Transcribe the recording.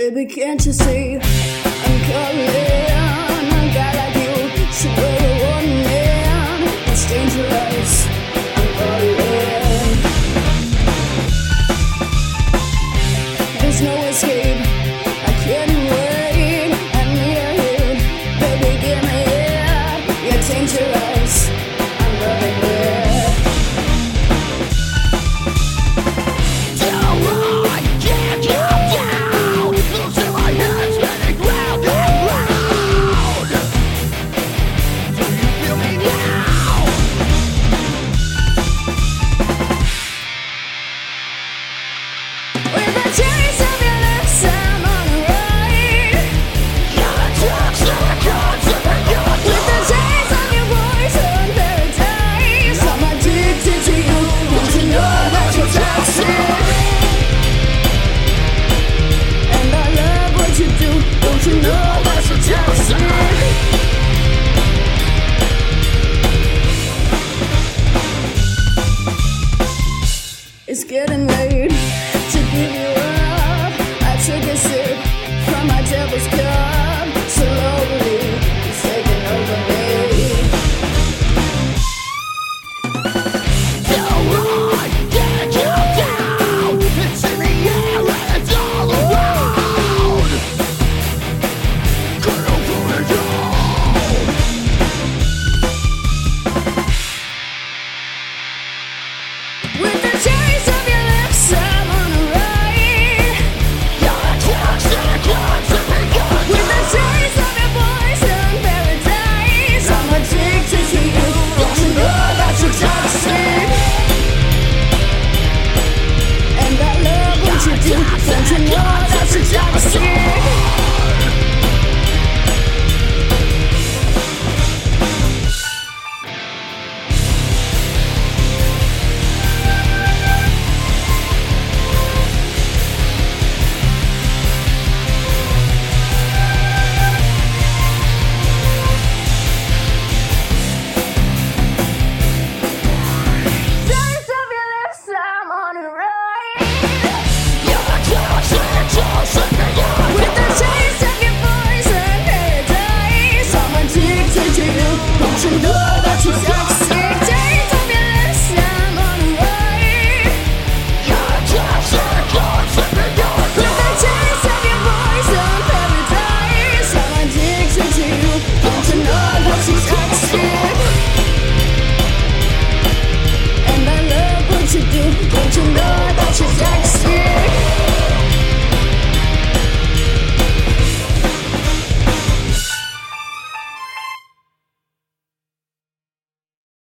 Baby, can't you see I'm calling? A guy like you should wear a one man. It's dangerous. I'm calling. There's no escape. I can't wait. I need a hit. Baby, give me it. You're dangerous. I'm running it. It's getting late to give you up. I took a sip from my devil's cup. Slowly, it's taking over me. Don't run, can't get down. It's in the air and it's all around. Gonna put it down. With the cherries of your lips, I'm on a ride. You're a toxic monster. With the cherries of your poison paradise, I'm addicted to you. Don't you know that you're toxic? And I love what you do. Don't you know that you're toxic?